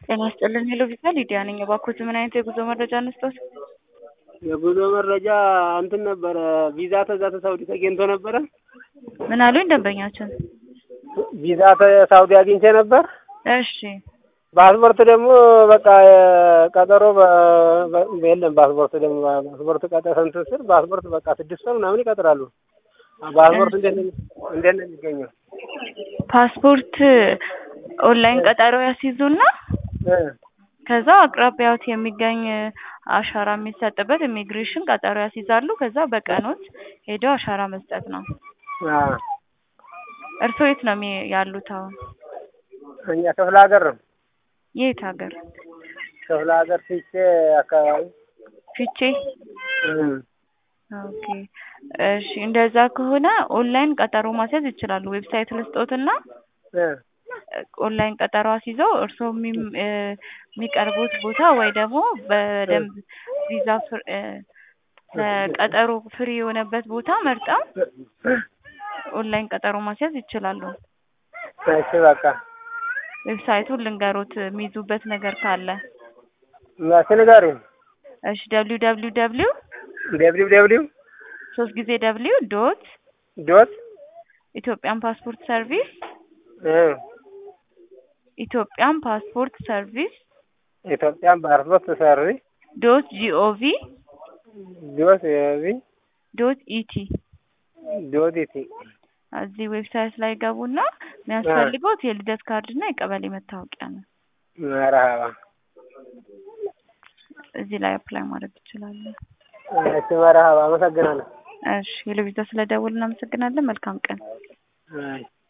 ጤና ይስጥልኝ ሄሎ ቪዛ ሊዲያ ነኝ። እባክዎት ምን አይነት የጉዞ መረጃ እንስጥዎት? የጉዞ መረጃ እንትን ነበረ ቪዛ ተዛ ተሳውዲ ተገኝቶ ነበረ። ምን አሉኝ ደንበኛችን? ቪዛ ተሳውዲ አግኝቼ ነበር። እሺ ፓስፖርት ደግሞ በቃ ቀጠሮ የለም። ፓስፖርት ደግሞ ፓስፖርት ቀጠሮ እንትን ስል ፓስፖርት በቃ 6 ወር ምናምን ይቀጥራሉ። ፓስፖርት እንዴት ነው የሚገኘው? ፓስፖርት ኦንላይን ቀጠሮ ያስይዙና ከዛ አቅራቢያዎት የሚገኝ አሻራ የሚሰጥበት ኢሚግሬሽን ቀጠሮ ያስይዛሉ። ከዛ በቀኖት ሄደው አሻራ መስጠት ነው። እርስዎ የት ነው ያሉት አሁን? እኛ ክፍለ ሀገር ነው። የት ሀገር? ክፍለ ሀገር ፊቼ አካባቢ። ፊቼ? ኦኬ እሺ፣ እንደዛ ከሆነ ኦንላይን ቀጠሮ ማስያዝ ይችላሉ። ዌብሳይት ልስጦትና ኦንላይን ቀጠሮ አስይዘው እርስዎ የሚቀርቡት ቦታ ወይ ደግሞ በደንብ ቪዛ ቀጠሮ ፍሪ የሆነበት ቦታ መርጠው ኦንላይን ቀጠሮ ማስያዝ ይችላሉ። እሺ በቃ ዌብሳይቱን ልንገሮት የሚይዙበት ነገር ካለ። ንገሩኝ። እሺ www ሶስት ጊዜ ዶት ኢትዮጵያን ፓስፖርት ሰርቪስ ዶት ጂኦቪ ዶት ኢቲ እዚህ ዌብሳይት ላይ ገቡና የሚያስፈልገውት የልደት ካርድ እና የቀበሌ መታወቂያ ነው። መርሃባ እዚህ ላይ አፕላይ ማድረግ ይችላሉ። እሺ መርሃባ፣ አመሰግናለሁ። እሺ ለቪዛ ስለደወልን እናመሰግናለን። መልካም ቀን።